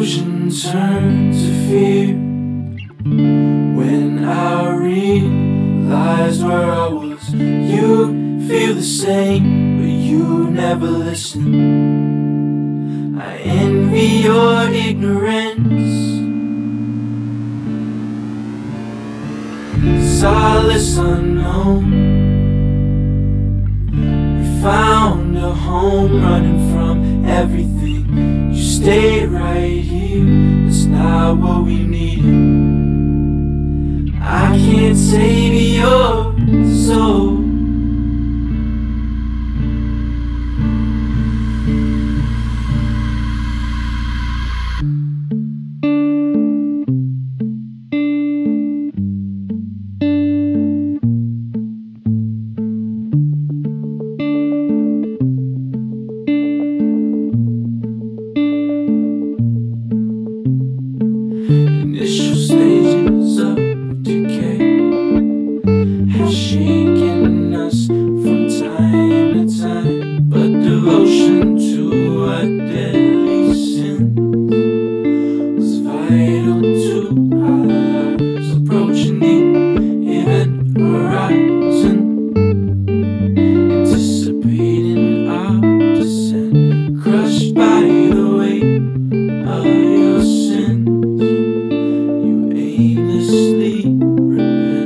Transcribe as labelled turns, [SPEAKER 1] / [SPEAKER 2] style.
[SPEAKER 1] Devotion turned to fear when I realized where I was. You feel the same, but you never listen. I envy your ignorance. Solace unknown. We found a home running from everything. You stayed right here, that's not what we needed. I can't save your soul. Initial stages of decay have shaken us from time to time, but devotion to our deadly sin was vital to our lives, approaching the event horizon, anticipating our descent, crushed by the weight of your sin. Aimlessly repent.